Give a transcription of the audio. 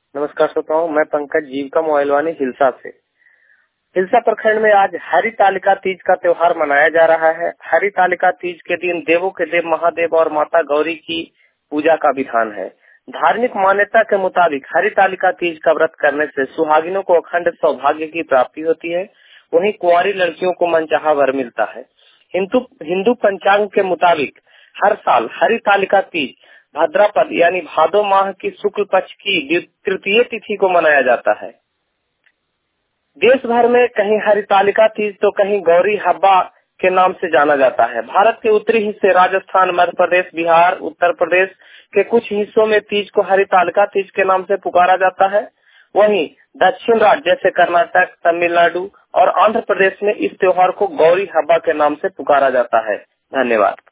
नमस्कार श्रोताओं, मैं पंकज जीविका मोबाइलवानी हिलसा से। हिलसा प्रखंड में आज हरितालिका तीज का त्योहार मनाया जा रहा है। हरितालिका तीज के दिन देवों के देव महादेव और माता गौरी की पूजा का विधान है। धार्मिक मान्यता के मुताबिक हरितालिका तीज का व्रत करने से सुहागिनों को अखंड सौभाग्य की प्राप्ति होती है। वहीं कुंवारी लड़कियों को मनचाहा वर मिलता है। हिंदू पंचांग के मुताबिक हर साल हरितालिका तीज भाद्रपद यानी भादो माह की शुक्ल पक्ष की तृतीय तिथि को मनाया जाता है। देश भर में कहीं हरितालिका तीज तो कहीं गौरी हब्बा के नाम से जाना जाता है। भारत के उत्तरी हिस्से राजस्थान, मध्य प्रदेश, बिहार, उत्तर प्रदेश के कुछ हिस्सों में तीज को हरितालिका तीज के नाम से पुकारा जाता है। वहीं दक्षिण राज्य जैसे कर्नाटक, तमिलनाडु और आंध्र प्रदेश में इस त्योहार को गौरी हब्बा के नाम से पुकारा जाता है। धन्यवाद।